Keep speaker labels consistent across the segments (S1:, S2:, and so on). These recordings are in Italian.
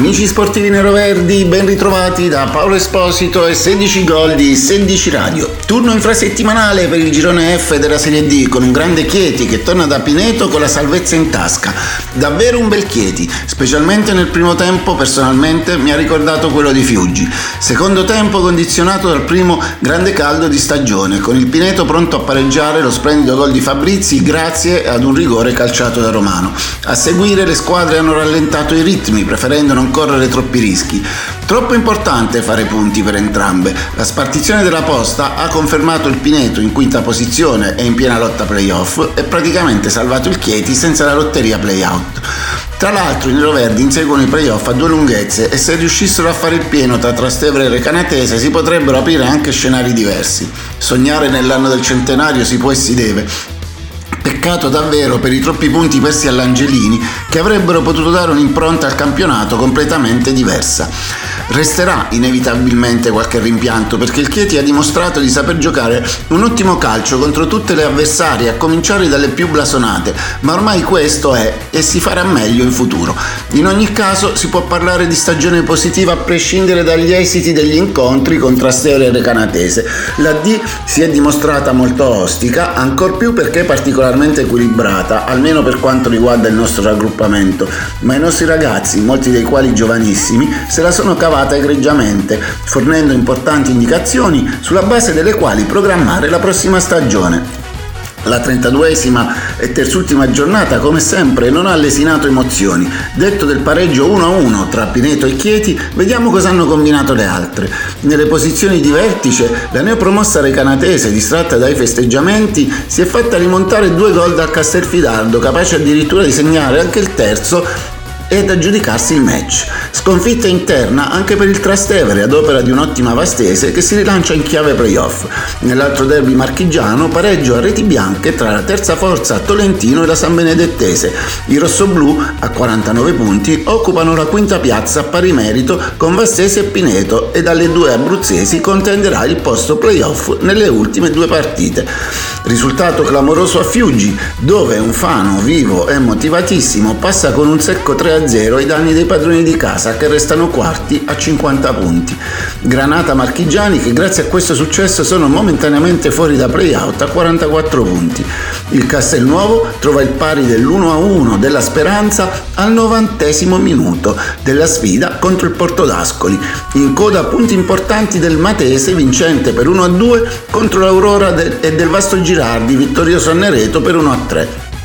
S1: Amici sportivi neroverdi, ben ritrovati da Paolo Esposito e 16 gol di 16 Radio. Turno infrasettimanale per il girone F della Serie D con un grande Chieti che torna da Pineto con la salvezza in tasca. Davvero un bel Chieti, specialmente nel primo tempo personalmente mi ha ricordato quello di Fiuggi. Secondo tempo condizionato dal primo grande caldo di stagione, con il Pineto pronto a pareggiare lo splendido gol di Fabrizi grazie ad un rigore calciato da Romano. A seguire le squadre hanno rallentato i ritmi, preferendo non correre troppi rischi. Troppo importante fare punti per entrambe. La spartizione della posta ha confermato il Pineto in quinta posizione e in piena lotta playoff e praticamente salvato il Chieti senza la lotteria playout. Tra l'altro i neroverdi inseguono i playoff a due lunghezze e se riuscissero a fare il pieno tra Trastevere e Recanatese si potrebbero aprire anche scenari diversi. Sognare nell'anno del centenario si può e si deve. Peccato davvero per i troppi punti persi all'Angelini che avrebbero potuto dare un'impronta al campionato completamente diversa. Resterà inevitabilmente qualche rimpianto perché il Chieti ha dimostrato di saper giocare un ottimo calcio contro tutte le avversarie, a cominciare dalle più blasonate, ma ormai questo è e si farà meglio in futuro. In ogni caso si può parlare di stagione positiva a prescindere dagli esiti degli incontri con Trastevere e Recanatese. La D si è dimostrata molto ostica, ancor più perché particolarmente equilibrata, almeno per quanto riguarda il nostro raggruppamento, ma i nostri ragazzi, molti dei quali giovanissimi, se la sono cavata egregiamente, fornendo importanti indicazioni sulla base delle quali programmare la prossima stagione. La 32esima e terzultima giornata, come sempre, non ha lesinato emozioni. Detto del pareggio 1-1 tra Pineto e Chieti, vediamo cosa hanno combinato le altre. Nelle posizioni di vertice, la neopromossa Recanatese, distratta dai festeggiamenti, si è fatta rimontare 2 gol dal Castelfidardo, capace addirittura di segnare anche il terzo ed aggiudicarsi il match. Sconfitta interna anche per il Trastevere ad opera di un'ottima Vastese che si rilancia in chiave playoff. Nell'altro derby marchigiano pareggio a reti bianche tra la terza forza Tolentino e la San Benedettese. I rossoblù a 49 punti occupano la quinta piazza a pari merito con Vastese e Pineto e dalle due abruzzesi contenderà il posto playoff nelle ultime 2 partite. Risultato clamoroso a Fiuggi, dove un Fano vivo e motivatissimo passa con un secco 3-0 ai danni dei padroni di casa che restano quarti a 50 punti. Granata Marchigiani che grazie a questo successo sono momentaneamente fuori da playout a 44 punti. Il Castelnuovo trova il pari dell'1-1 della Speranza al 90° minuto della sfida contro il Portodascoli. In coda a punti importanti del Matese vincente per 1-2 contro l'Aurora e del Vasto Girardi vittorioso a Nereto per 1-3.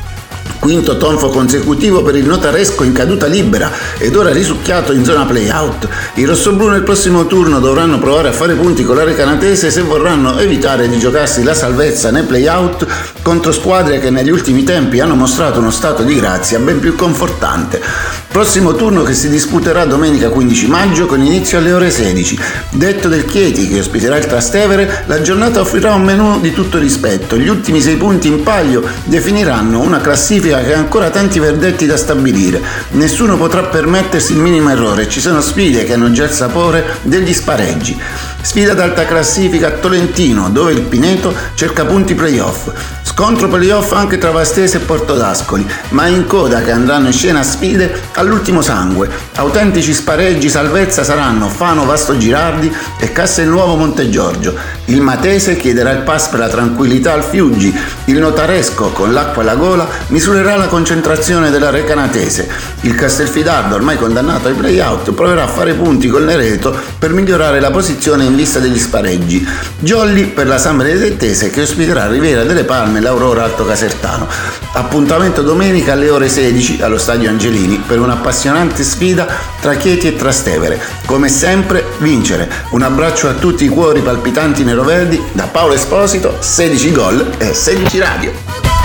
S1: Quinto tonfo consecutivo per il Notaresco in caduta libera ed ora risucchiato in zona playout. I rossoblù nel prossimo turno dovranno provare a fare punti con la Recanatese se vorranno evitare di giocarsi la salvezza nei playout contro squadre che negli ultimi tempi hanno mostrato uno stato di grazia ben più confortante. Prossimo turno che si disputerà domenica 15 maggio con inizio alle ore 16. Detto del Chieti che ospiterà il Trastevere, la giornata offrirà un menù di tutto rispetto. Gli ultimi 6 punti in palio definiranno una classifica che ha ancora tanti verdetti da stabilire. Nessuno potrà permettersi il minimo errore, ci sono sfide che hanno già il sapore degli spareggi. Sfida d'alta classifica a Tolentino, dove il Pineto cerca punti playoff. Scontro playoff anche tra Vastese e Portodascoli, ma in coda che andranno in scena sfide all'ultimo sangue. Autentici spareggi salvezza saranno Fano Vasto Girardi e Castelnuovo Montegiorgio. Il Matese chiederà il pass per la tranquillità al Fiuggi. Il Notaresco, con l'acqua alla gola, misurerà la concentrazione della Recanatese. Il Castelfidardo, ormai condannato ai playout, proverà a fare punti col Nereto per migliorare la posizione in vista degli spareggi. Jolly per la San Benedettese che ospiterà Riviera delle Palme e l'Aurora Alto Casertano. Appuntamento domenica alle ore 16 allo Stadio Angelini per un'appassionante sfida tra Chieti e Trastevere. Come sempre, vincere. Un abbraccio a tutti i cuori palpitanti neroverdi da Paolo Esposito, 16 gol e 16 Radio.